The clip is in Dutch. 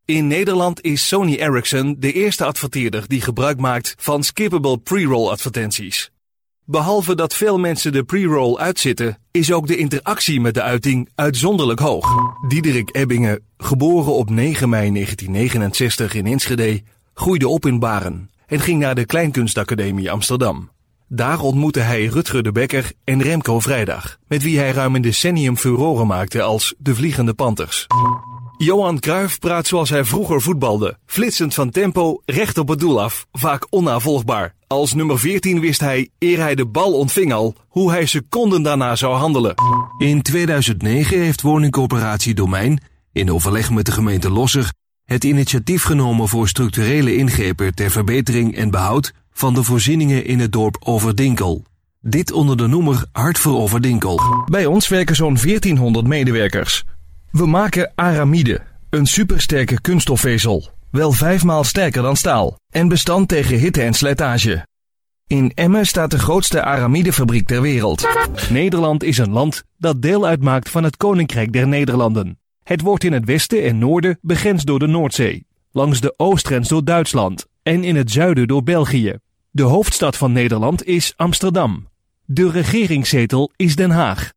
In Nederland is Sony Ericsson de eerste adverteerder die gebruik maakt van skippable pre-roll advertenties. Behalve dat veel mensen de pre-roll uitzitten, is ook de interactie met de uiting uitzonderlijk hoog. Diederik Ebbingen, geboren op 9 mei 1969 in Enschede, groeide op in Baren en ging naar de Kleinkunstacademie Amsterdam. Daar ontmoette hij Rutger de Bekker en Remco Vrijdag, met wie hij ruim een decennium furoren maakte als de Vliegende Panthers. Johan Cruijff praat zoals hij vroeger voetbalde, flitsend van tempo, recht op het doel af, vaak onnavolgbaar. Als nummer 14 wist hij, eer hij de bal ontving al, hoe hij seconden daarna zou handelen. In 2009 heeft woningcorporatie Domein, in overleg met de gemeente Losser, het initiatief genomen voor structurele ingrepen ter verbetering en behoud van de voorzieningen in het dorp Overdinkel. Dit onder de noemer Hart voor Overdinkel. Bij ons werken zo'n 1400 medewerkers. We maken aramide, een supersterke kunststofvezel. Wel 5 maal sterker dan staal en bestand tegen hitte en slijtage. In Emmen staat de grootste aramidefabriek ter wereld. Nederland is een land dat deel uitmaakt van het Koninkrijk der Nederlanden. Het wordt in het westen en noorden begrensd door de Noordzee, langs de oostgrens door Duitsland en in het zuiden door België. De hoofdstad van Nederland is Amsterdam. De regeringszetel is Den Haag.